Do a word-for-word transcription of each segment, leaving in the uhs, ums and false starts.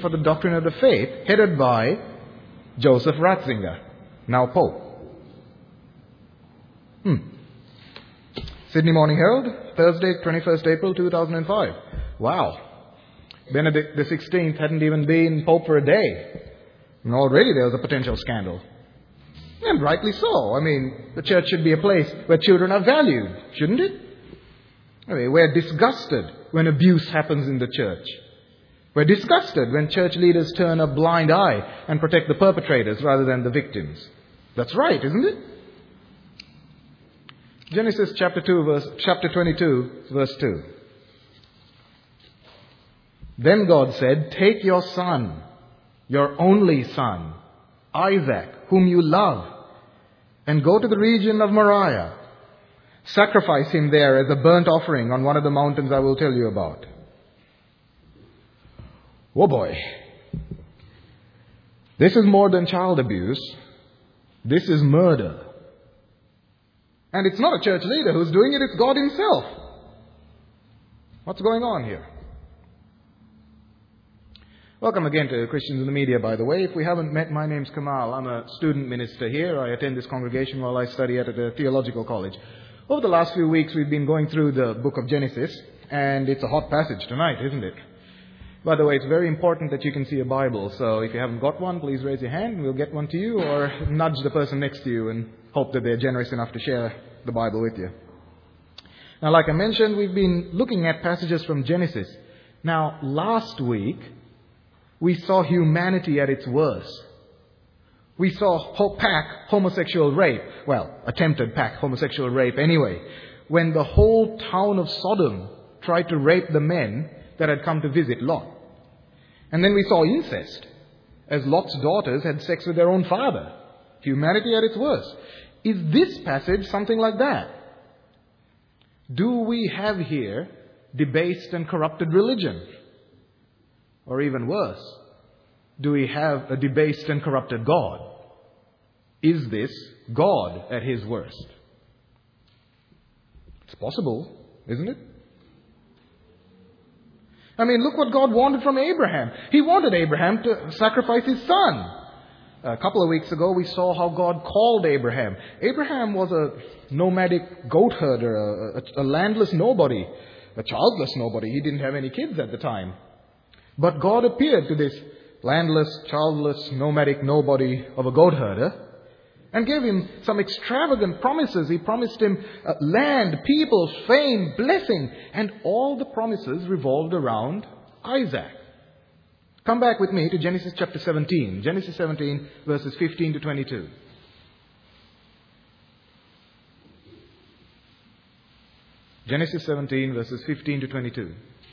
for the Doctrine of the Faith, headed by Joseph Ratzinger, now Pope. Hmm. Sydney Morning Herald, Thursday, twenty-first April two thousand five. Wow. Benedict the sixteenth hadn't even been Pope for a day. And already there was a potential scandal. And rightly so. I mean, the church should be a place where children are valued, shouldn't it? I mean, we're disgusted when abuse happens in the church. We're disgusted when church leaders turn a blind eye and protect the perpetrators rather than the victims. That's right, isn't it? Genesis chapter two, verse chapter twenty-two, verse two. Then God said, "Take your son, your only son, Isaac, whom you love, and go to the region of Moriah. Sacrifice him there as a burnt offering on one of the mountains I will tell you about." Oh boy. This is more than child abuse. This is murder. And it's not a church leader who's doing it, it's God himself. What's going on here? Welcome again to Christians in the Media, by the way. If we haven't met, my name's Kamal. I'm a student minister here. I attend this congregation while I study at a theological college. Over the last few weeks, we've been going through the book of Genesis, and it's a hot passage tonight, isn't it? By the way, it's very important that you can see a Bible, so if you haven't got one, please raise your hand and we'll get one to you, or nudge the person next to you and hope that they're generous enough to share the Bible with you. Now, like I mentioned, we've been looking at passages from Genesis. Now, last week, we saw humanity at its worst. We saw pack homosexual rape. Well, attempted pack homosexual rape anyway. When the whole town of Sodom tried to rape the men that had come to visit Lot. And then we saw incest, as Lot's daughters had sex with their own father. Humanity at its worst. Is this passage something like that? Do we have here debased and corrupted religion? Or even worse, do we have a debased and corrupted God? Is this God at his worst? It's possible, isn't it? I mean, look what God wanted from Abraham. He wanted Abraham to sacrifice his son. A couple of weeks ago, we saw how God called Abraham. Abraham was a nomadic goat herder, a, a, a landless nobody, a childless nobody. He didn't have any kids at the time. But God appeared to this landless, childless, nomadic nobody of a goat herder and gave him some extravagant promises. He promised him uh, land, people, fame, blessing, and all the promises revolved around Isaac. Come back with me to Genesis chapter seventeen. Genesis seventeen, verses fifteen to twenty-two. Genesis seventeen, verses fifteen to twenty-two.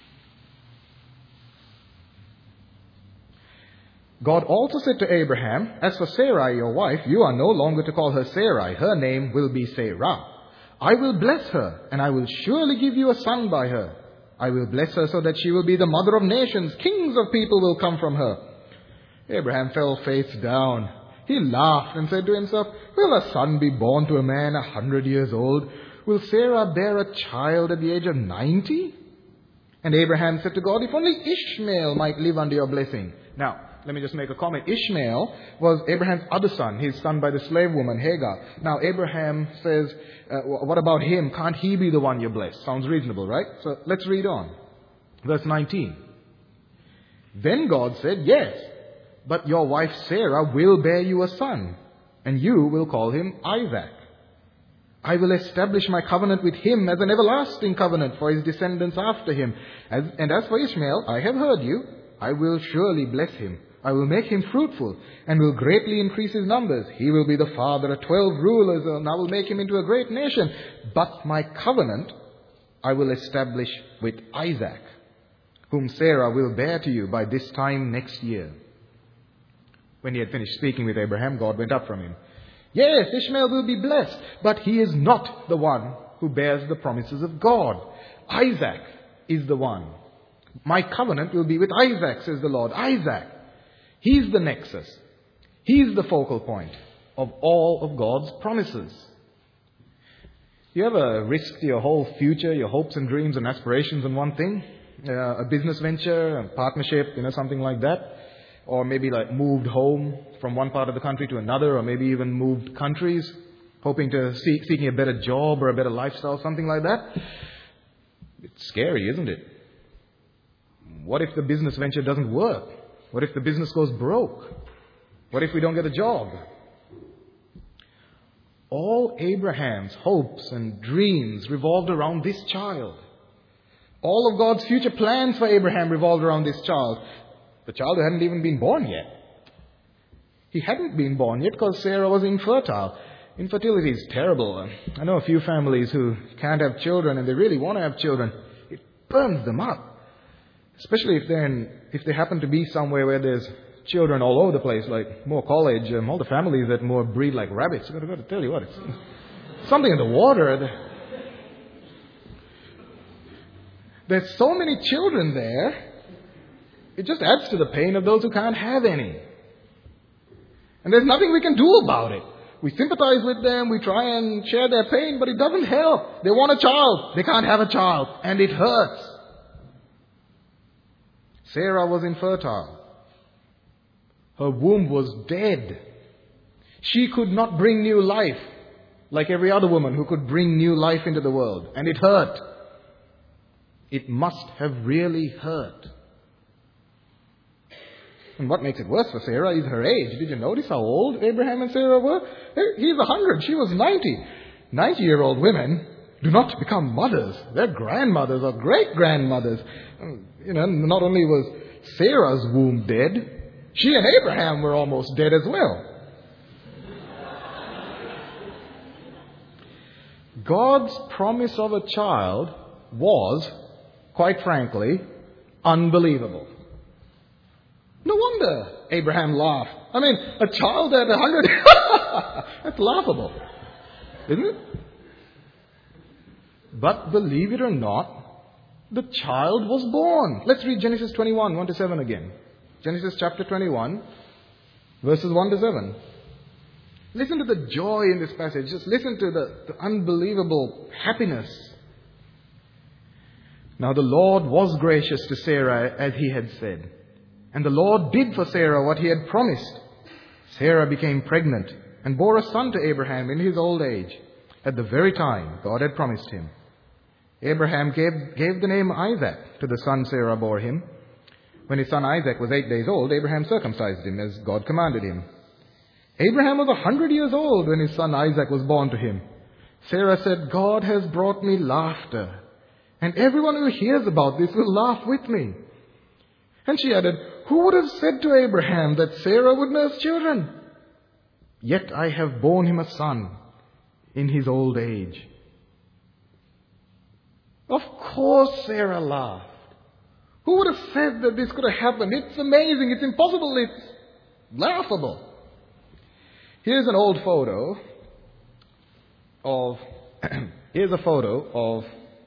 God also said to Abraham, "As for Sarai, your wife, you are no longer to call her Sarai. Her name will be Sarah. I will bless her, and I will surely give you a son by her. I will bless her so that she will be the mother of nations. Kings of people will come from her." Abraham fell face down. He laughed and said to himself, "Will a son be born to a man a hundred years old? Will Sarah bear a child at the age of ninety? And Abraham said to God, "If only Ishmael might live under your blessing." Now, let me just make a comment. Ishmael was Abraham's other son, his son by the slave woman, Hagar. Now, Abraham says, uh, what about him? Can't he be the one you bless? Sounds reasonable, right? So let's read on. Verse nineteen. Then God said, "Yes, but your wife Sarah will bear you a son, and you will call him Isaac. I will establish my covenant with him as an everlasting covenant for his descendants after him. As, and as for Ishmael, I have heard you. I will surely bless him. I will make him fruitful and will greatly increase his numbers. He will be the father of twelve rulers, and I will make him into a great nation. But my covenant I will establish with Isaac, whom Sarah will bear to you by this time next year." When he had finished speaking with Abraham, God went up from him. Yes, Ishmael will be blessed, but he is not the one who bears the promises of God. Isaac is the one. My covenant will be with Isaac, says the Lord. Isaac. He's the nexus. He's the focal point of all of God's promises. You ever risk your whole future, your hopes and dreams and aspirations on one thing? uh, a business venture, a partnership, you know, something like that. Or maybe like moved home from one part of the country to another, or maybe even moved countries, hoping to seek, seeking a better job or a better lifestyle, something like that. It's scary, isn't it? What if the business venture doesn't work? What if the business goes broke? What if we don't get a job? All Abraham's hopes and dreams revolved around this child. All of God's future plans for Abraham revolved around this child. The child who hadn't even been born yet. He hadn't been born yet because Sarah was infertile. Infertility is terrible. I know a few families who can't have children and they really want to have children. It burns them up. Especially if they're in, if they happen to be somewhere where there's children all over the place, like Moore College, um, all the families that Moore breed like rabbits. I've got to tell you what, it's something in the water. There's so many children there, it just adds to the pain of those who can't have any. And there's nothing we can do about it. We sympathize with them, we try and share their pain, but it doesn't help. They want a child, they can't have a child, and it hurts. Sarah was infertile. Her womb was dead. She could not bring new life like every other woman who could bring new life into the world. And it hurt. It must have really hurt. And what makes it worse for Sarah is her age. Did you notice how old Abraham and Sarah were? He's a hundred. She was ninety. Ninety-year-old women do not become mothers. They're grandmothers or great-grandmothers. You know, not only was Sarah's womb dead, she and Abraham were almost dead as well. God's promise of a child was, quite frankly, unbelievable. No wonder Abraham laughed. I mean, a child at a hundred, that's laughable, isn't it? But believe it or not, the child was born. Let's read Genesis twenty-one, one to seven again. Genesis chapter twenty-one, verses one to seven. Listen to the joy in this passage. Just listen to the, the unbelievable happiness. Now the Lord was gracious to Sarah as he had said. And the Lord did for Sarah what he had promised. Sarah became pregnant and bore a son to Abraham in his old age, at the very time God had promised him. Abraham gave, gave the name Isaac to the son Sarah bore him. When his son Isaac was eight days old, Abraham circumcised him as God commanded him. Abraham was a hundred years old when his son Isaac was born to him. Sarah said, God has brought me laughter, and everyone who hears about this will laugh with me. And she added, who would have said to Abraham that Sarah would nurse children? Yet I have borne him a son in his old age. Of course Sarah laughed. Who would have said that this could have happened? It's amazing, it's impossible, it's laughable. Here's an old photo of, here's a photo of,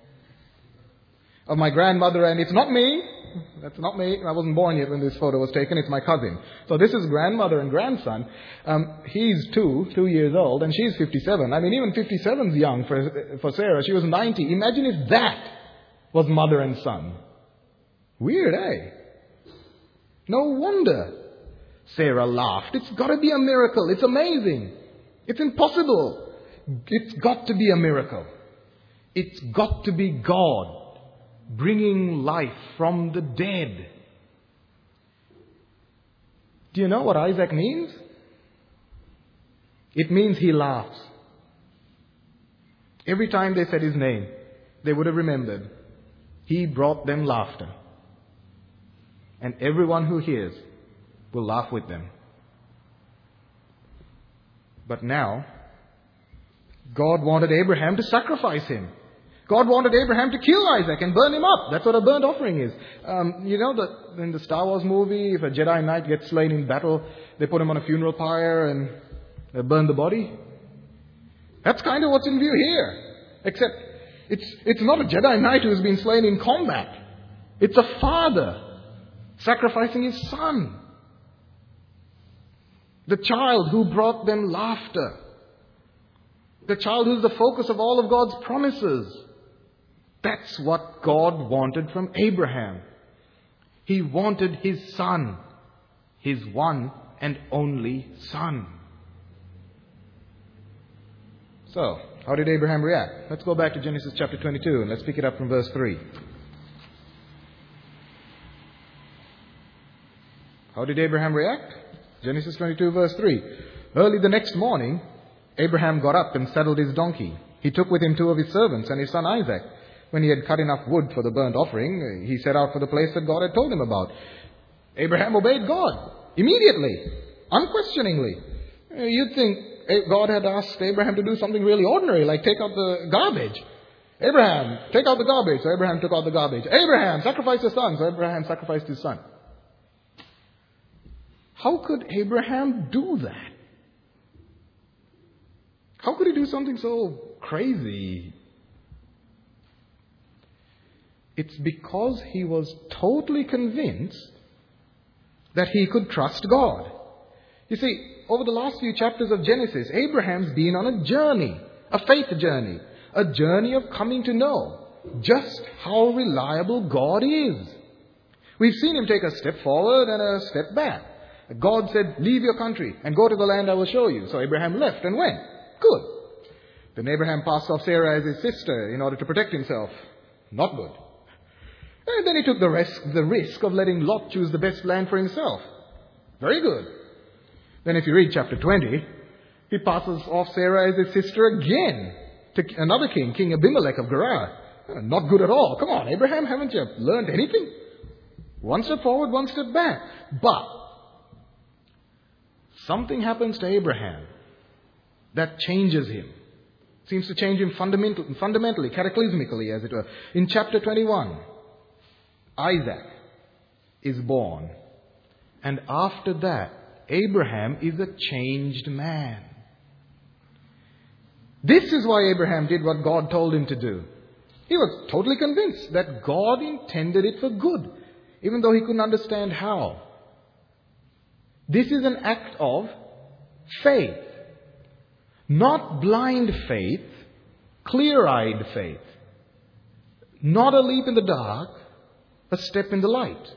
of my grandmother, and it's not me. That's not me. I wasn't born yet when this photo was taken. It's my cousin. So this is grandmother and grandson. Um, he's two, two years old, and she's fifty-seven. I mean, even fifty-seven's young for, for Sarah. She was ninety. Imagine if that was mother and son. Weird, eh? No wonder Sarah laughed. It's got to be a miracle. It's amazing. It's impossible. It's got to be a miracle. It's got to be God bringing life from the dead. Do you know what Isaac means? It means he laughs. Every time they said his name, they would have remembered. He brought them laughter. And everyone who hears will laugh with them. But now, God wanted Abraham to sacrifice him. God wanted Abraham to kill Isaac and burn him up. That's what a burnt offering is. Um, you know that in the Star Wars movie, if a Jedi Knight gets slain in battle, they put him on a funeral pyre and they burn the body. That's kind of what's in view here. Except it's, it's not a Jedi Knight who's been slain in combat. It's a father sacrificing his son. The child who brought them laughter. The child who's the focus of all of God's promises. That's what God wanted from Abraham. He wanted his son, his one and only son. So, how did Abraham react? Let's go back to Genesis chapter twenty-two and let's pick it up from verse three. How did Abraham react? Genesis twenty-two verse three. Early the next morning, Abraham got up and saddled his donkey. He took with him two of his servants and his son Isaac. When he had cut enough wood for the burnt offering, he set out for the place that God had told him about. Abraham obeyed God immediately, unquestioningly. You'd think God had asked Abraham to do something really ordinary, like take out the garbage. Abraham, take out the garbage. So Abraham took out the garbage. Abraham, sacrifice your son. So Abraham sacrificed his son. How could Abraham do that? How could he do something so crazy? It's because he was totally convinced that he could trust God. You see, over the last few chapters of Genesis, Abraham's been on a journey, a faith journey, a journey of coming to know just how reliable God is. We've seen him take a step forward and a step back. God said, leave your country and go to the land I will show you. So Abraham left and went. Good. Then Abraham passed off Sarah as his sister in order to protect himself. Not good. And then he took the risk, the risk of letting Lot choose the best land for himself. Very good. Then if you read chapter twenty, he passes off Sarah as his sister again to another king, King Abimelech of Gerar. Not good at all. Come on, Abraham, haven't you learned anything? One step forward, one step back. But something happens to Abraham that changes him. Seems to change him fundamental, fundamentally, cataclysmically, as it were. In chapter twenty-one, Isaac is born. And after that, Abraham is a changed man. This is why Abraham did what God told him to do. He was totally convinced that God intended it for good, even though he couldn't understand how. This is an act of faith. Not blind faith, clear-eyed faith. Not a leap in the dark, a step in the light.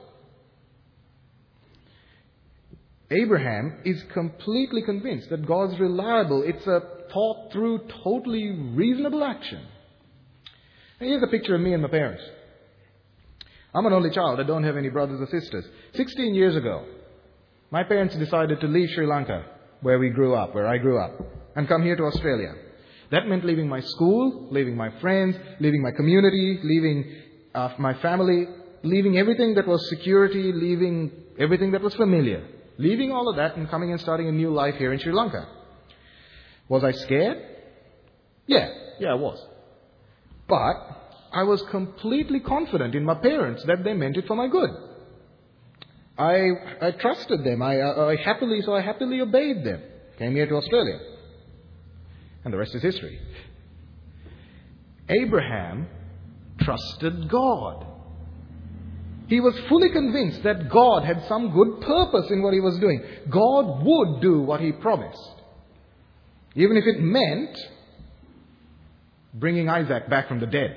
Abraham is completely convinced that God's reliable. It's a thought through, totally reasonable action. And here's a picture of me and my parents. I'm an only child. I don't have any brothers or sisters. Sixteen years ago, my parents decided to leave Sri Lanka, where we grew up, where I grew up, and come here to Australia. That meant leaving my school, leaving my friends, leaving my community, leaving uh, my family, leaving everything that was security, leaving everything that was familiar. Leaving all of that and coming and starting a new life here in Sri Lanka. Was I scared? Yeah, yeah, I was. But I was completely confident in my parents that they meant it for my good. I I trusted them. I, I, I happily, so I happily obeyed them. Came here to Australia. And the rest is history. Abraham trusted God. He was fully convinced that God had some good purpose in what he was doing. God would do what he promised. Even if it meant bringing Isaac back from the dead.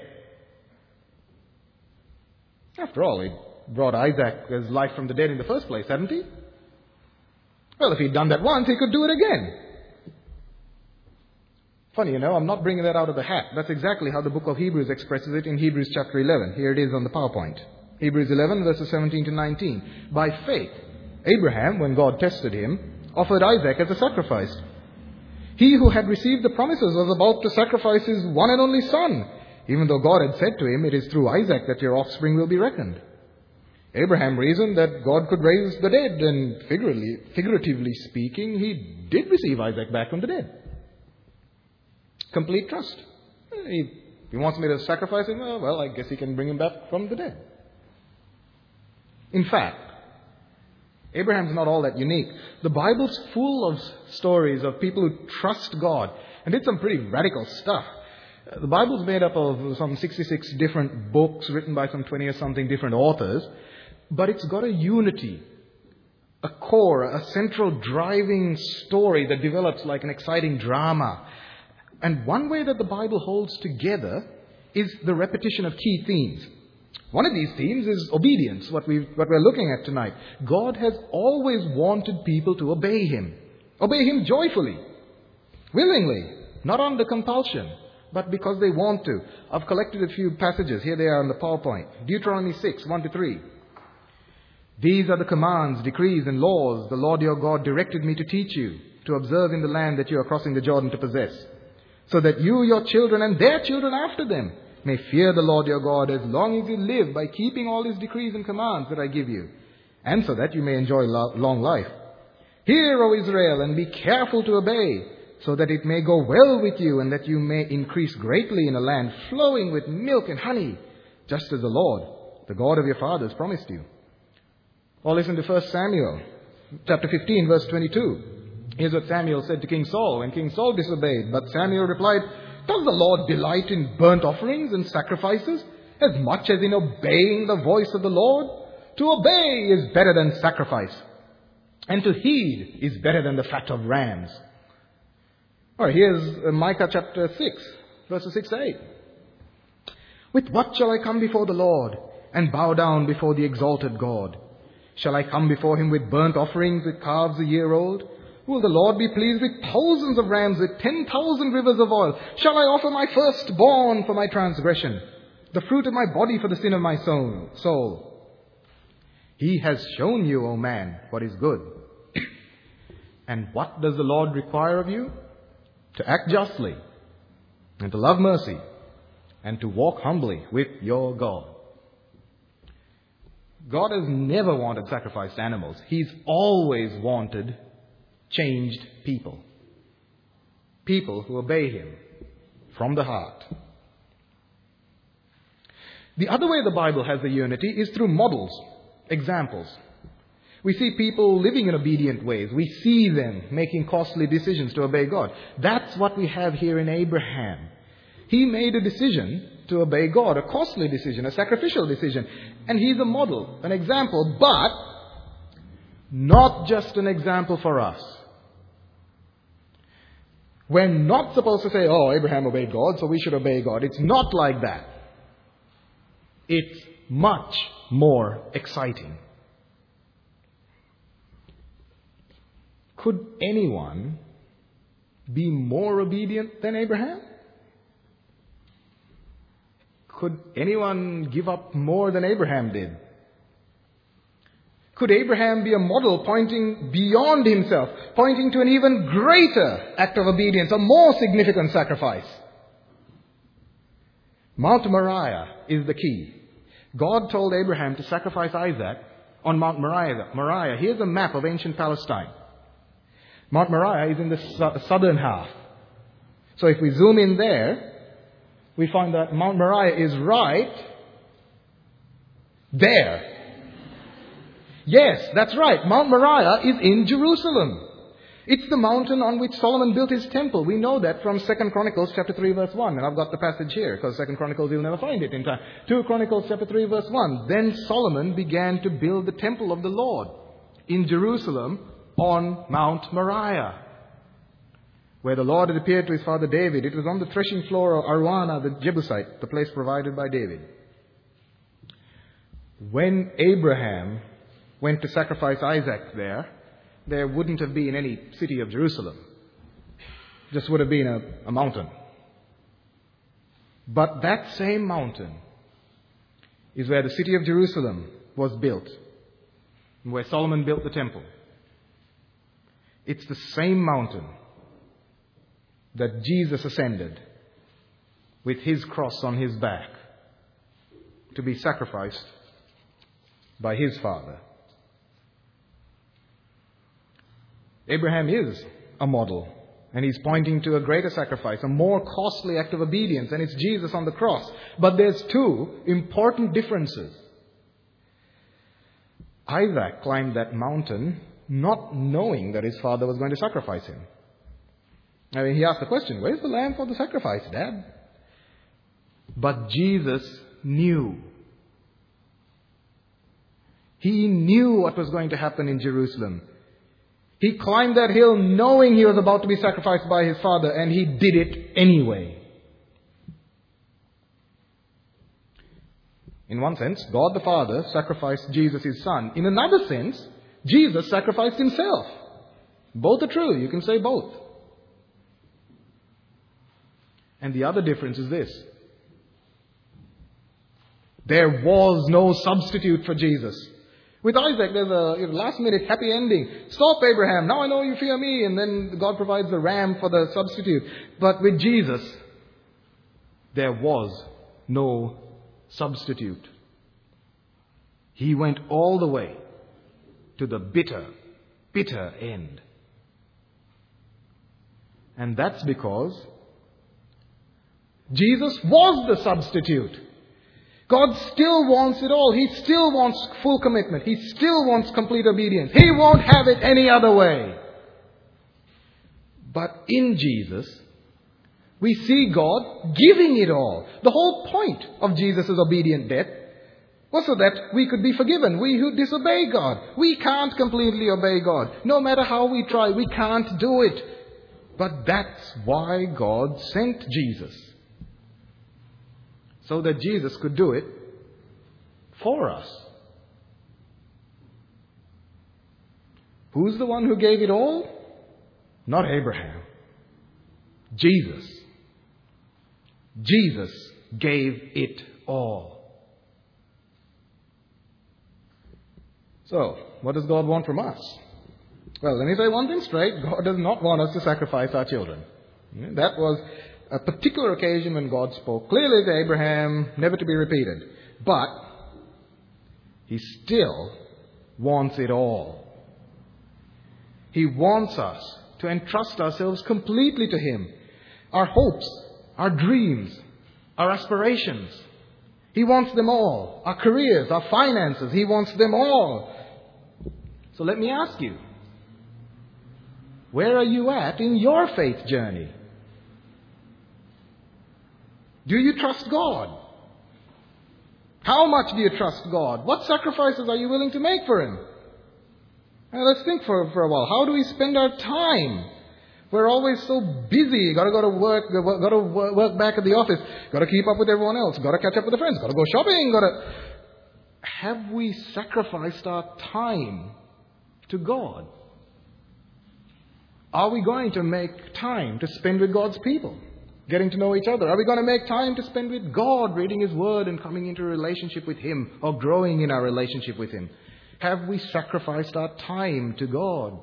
After all, he brought Isaac's life from the dead in the first place, hadn't he? Well, if he'd done that once, he could do it again. Funny, you know, I'm not bringing that out of the hat. That's exactly how the book of Hebrews expresses it in Hebrews chapter eleven. Here it is on the PowerPoint. Hebrews eleven, verses seventeen to nineteen. By faith, Abraham, when God tested him, offered Isaac as a sacrifice. He who had received the promises was about to sacrifice his one and only son, even though God had said to him, "It is through Isaac that your offspring will be reckoned." Abraham reasoned that God could raise the dead, and figuratively, figuratively speaking, he did receive Isaac back from the dead. Complete trust. He, he wants me to sacrifice him? Well, I guess he can bring him back from the dead. In fact, Abraham's not all that unique. The Bible's full of stories of people who trust God and did some pretty radical stuff. The Bible's made up of some sixty-six different books written by some twenty or something different authors, but it's got a unity, a core, a central driving story that develops like an exciting drama. And one way that the Bible holds together is the repetition of key themes. One of these themes is obedience, what, we what we're looking at tonight. God has always wanted people to obey Him. Obey Him joyfully, willingly, not under compulsion, but because they want to. I've collected a few passages. Here they are on the PowerPoint. Deuteronomy six, one to three. These are the commands, decrees, and laws the Lord your God directed me to teach you, to observe in the land that you are crossing the Jordan to possess, so that you, your children, and their children after them may fear the Lord your God as long as you live by keeping all His decrees and commands that I give you, and so that you may enjoy long life. Hear, O Israel, and be careful to obey, so that it may go well with you, and that you may increase greatly in a land flowing with milk and honey, just as the Lord, the God of your fathers, promised you. Or listen to First Samuel, chapter fifteen, verse twenty-two. Here's what Samuel said to King Saul when King Saul disobeyed. But Samuel replied, does the Lord delight in burnt offerings and sacrifices as much as in obeying the voice of the Lord? To obey is better than sacrifice, and to heed is better than the fat of rams. All right, here's Micah chapter six, verses six to eight. With what shall I come before the Lord and bow down before the exalted God? Shall I come before Him with burnt offerings, with calves a year old? Will the Lord be pleased with thousands of rams, with ten thousand rivers of oil? Shall I offer my firstborn for my transgression, the fruit of my body for the sin of my soul? He has shown you, O man, what is good. And what does the Lord require of you? To act justly, and to love mercy, and to walk humbly with your God. God has never wanted sacrificed animals. He's always wanted changed people. People who obey Him from the heart. The other way the Bible has the unity is through models, examples. We see people living in obedient ways. We see them making costly decisions to obey God. That's what we have here in Abraham. He made a decision to obey God, a costly decision, a sacrificial decision. And he's a model, an example, but not just an example for us. We're not supposed to say, oh, Abraham obeyed God, so we should obey God. It's not like that. It's much more exciting. Could anyone be more obedient than Abraham? Could anyone give up more than Abraham did? Could Abraham be a model pointing beyond himself, pointing to an even greater act of obedience, a more significant sacrifice? Mount Moriah is the key. God told Abraham to sacrifice Isaac on Mount Moriah. Moriah. Here's a map of ancient Palestine. Mount Moriah is in the su- southern half. So if we zoom in there, we find that Mount Moriah is right there. Yes, that's right. Mount Moriah is in Jerusalem. It's the mountain on which Solomon built his temple. We know that from Second Chronicles chapter three verse one. And I've got the passage here because Second Chronicles you'll never find it in time. Second Chronicles chapter three verse one. Then Solomon began to build the temple of the Lord in Jerusalem on Mount Moriah, where the Lord had appeared to his father David. It was on the threshing floor of Araunah the Jebusite, the place provided by David. When Abraham went to sacrifice Isaac there, there wouldn't have been any city of Jerusalem. It just would have been a, a mountain. But that same mountain is where the city of Jerusalem was built, and where Solomon built the temple. It's the same mountain that Jesus ascended with his cross on his back to be sacrificed by his Father. Abraham is a model, and he's pointing to a greater sacrifice, a more costly act of obedience, and it's Jesus on the cross. But there's two important differences. Isaac climbed that mountain not knowing that his father was going to sacrifice him. I mean, he asked the question, where's the lamb for the sacrifice, Dad? But Jesus knew. He knew what was going to happen in Jerusalem. He climbed that hill knowing he was about to be sacrificed by his father, and he did it anyway. In one sense, God the Father sacrificed Jesus, his Son. In another sense, Jesus sacrificed himself. Both are true. You can say both. And the other difference is this. There was no substitute for Jesus. With Isaac, there's a you know, last-minute happy ending. Stop, Abraham. Now I know you fear me. And then God provides the ram for the substitute. But with Jesus, there was no substitute. He went all the way to the bitter, bitter end. And that's because Jesus was the substitute. God still wants it all. He still wants full commitment. He still wants complete obedience. He won't have it any other way. But in Jesus, we see God giving it all. The whole point of Jesus' obedient death was so that we could be forgiven. We who disobey God. We can't completely obey God. No matter how we try, we can't do it. But that's why God sent Jesus. So that Jesus could do it for us. Who's the one who gave it all? Not Abraham. Jesus. Jesus gave it all. So, what does God want from us? Well, let me say one thing straight. God does not want us to sacrifice our children. That was a particular occasion when God spoke clearly to Abraham, never to be repeated. But He still wants it all. He wants us to entrust ourselves completely to Him. Our hopes, our dreams, our aspirations. He wants them all. Our careers, our finances. He wants them all. So let me ask you, where are you at in your faith journey? Do you trust God? How much do you trust God? What sacrifices are you willing to make for Him? Now let's think for, for a while. How do we spend our time? We're always so busy. Got to go to work. Got to work back at the office. Got to keep up with everyone else. Got to catch up with the friends. Got to go shopping. Got to. Have we sacrificed our time to God? Are we going to make time to spend with God's people? Getting to know each other? Are we going to make time to spend with God, reading His Word and coming into a relationship with Him or growing in our relationship with Him? Have we sacrificed our time to God?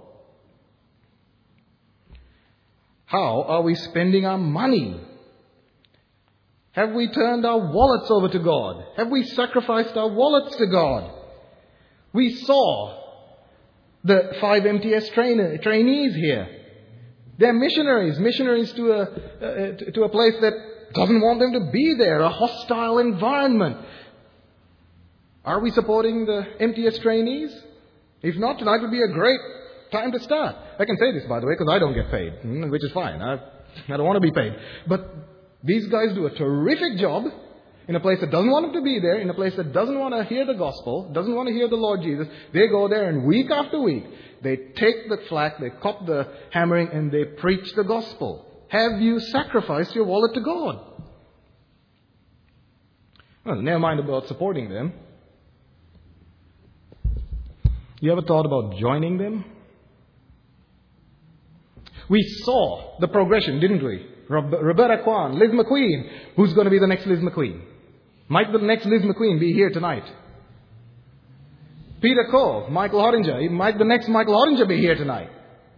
How are we spending our money? Have we turned our wallets over to God? Have we sacrificed our wallets to God? We saw the five M T S trainer, trainees here. They're missionaries, missionaries to a, uh, to a place that doesn't want them to be there, a hostile environment. Are we supporting the M T S trainees? If not, tonight would be a great time to start. I can say this, by the way, because I don't get paid, which is fine. I, I don't want to be paid. But these guys do a terrific job in a place that doesn't want them to be there, in a place that doesn't want to hear the gospel, doesn't want to hear the Lord Jesus. They go there and week after week, they take the flak, they cop the hammering, and they preach the gospel. Have you sacrificed your wallet to God? Well, never mind about supporting them. You ever thought about joining them? We saw the progression, didn't we? Roberta Kwan, Liz McQueen. Who's going to be the next Liz McQueen? Might the next Liz McQueen be here tonight? Peter Cole, Michael Hodinger. Might the next Michael Hodinger be here tonight?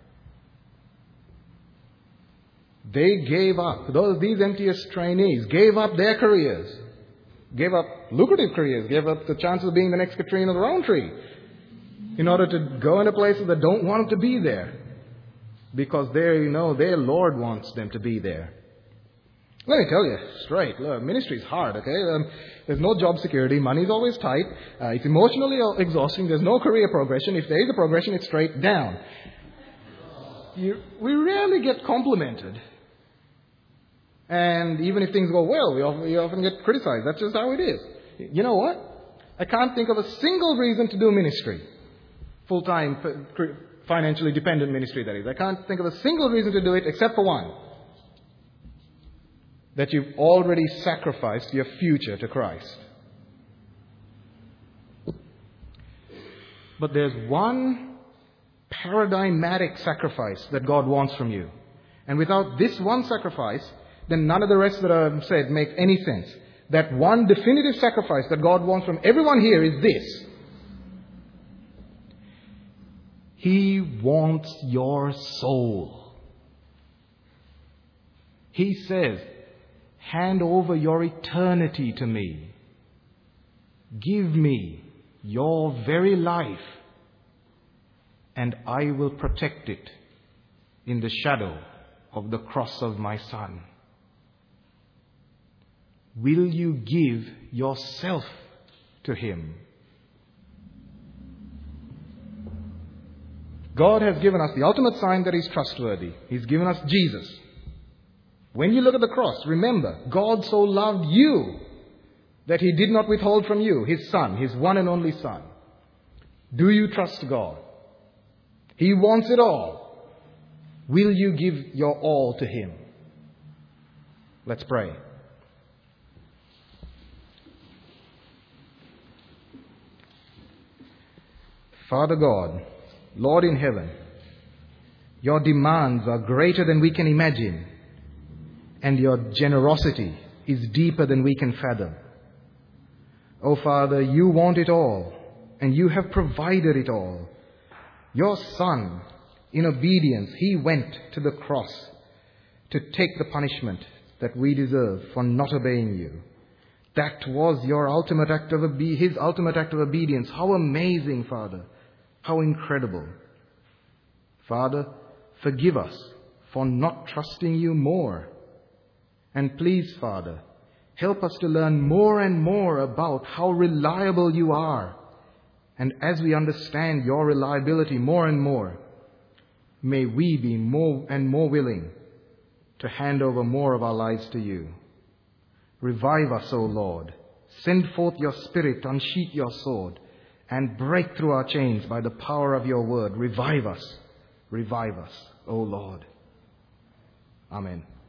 They gave up. Those these M T S trainees gave up their careers, gave up lucrative careers, gave up the chance of being the next Katrina Roundtree, in order to go into places that don't want them to be there, because they you know their Lord wants them to be there. Let me tell you straight, look, ministry is hard, okay? Um, there's no job security. Money's always tight. Uh, it's emotionally exhausting. There's no career progression. If there is a progression, it's straight down. You, we rarely get complimented. And even if things go well, we often, we often get criticized. That's just how it is. You know what? I can't think of a single reason to do ministry. Full-time, financially dependent ministry, that is. I can't think of a single reason to do it except for one. That you've already sacrificed your future to Christ. But there's one paradigmatic sacrifice that God wants from you. And without this one sacrifice, then none of the rest that I've said make any sense. That one definitive sacrifice that God wants from everyone here is this. He wants your soul. He says, hand over your eternity to me. Give me your very life, and I will protect it in the shadow of the cross of my Son. Will you give yourself to Him? God has given us the ultimate sign that He's trustworthy. He's given us Jesus. When you look at the cross, remember, God so loved you that He did not withhold from you His Son, His one and only Son. Do you trust God? He wants it all. Will you give your all to Him? Let's pray. Father God, Lord in heaven, your demands are greater than we can imagine, and your generosity is deeper than we can fathom. Oh Father, you want it all, and you have provided it all. Your Son, in obedience, He went to the cross to take the punishment that we deserve for not obeying you. That was your ultimate act of obe- His ultimate act of obedience. How amazing, Father. How incredible. Father, forgive us for not trusting you more. And please, Father, help us to learn more and more about how reliable you are. And as we understand your reliability more and more, may we be more and more willing to hand over more of our lives to you. Revive us, O Lord. Send forth your Spirit, unsheath your sword, and break through our chains by the power of your word. Revive us. Revive us, O Lord. Amen.